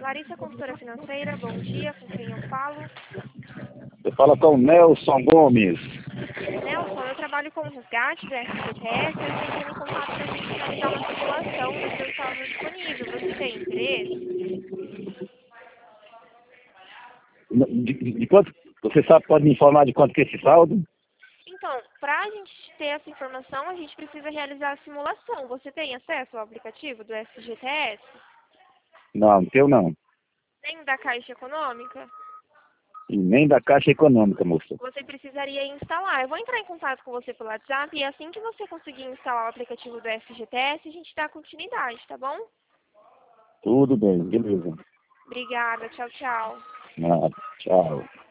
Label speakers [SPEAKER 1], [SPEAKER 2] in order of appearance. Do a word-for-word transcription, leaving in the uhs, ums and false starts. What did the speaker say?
[SPEAKER 1] Larissa, consultora financeira, bom dia, com quem eu falo?
[SPEAKER 2] Você fala com o Nelson Gomes.
[SPEAKER 1] Nelson, eu trabalho com o resgate do F G T S, eu estou entrando em contato para a gente realizar uma simulação do seu saldo disponível. Você tem interesse?
[SPEAKER 2] De, de, de quanto? Você sabe, pode me informar de quanto que é esse saldo?
[SPEAKER 1] Então, para a gente ter essa informação, a gente precisa realizar a simulação. Você tem acesso ao aplicativo do F G T S?
[SPEAKER 2] Não, não teu não.
[SPEAKER 1] Nem da Caixa Econômica?
[SPEAKER 2] E nem da Caixa Econômica, moça.
[SPEAKER 1] Você precisaria instalar. Eu vou entrar em contato com você pelo WhatsApp e assim que você conseguir instalar o aplicativo do F G T S, a gente dá continuidade, tá bom?
[SPEAKER 2] Tudo bem, beleza.
[SPEAKER 1] Obrigada, tchau, tchau.
[SPEAKER 2] Ah, tchau.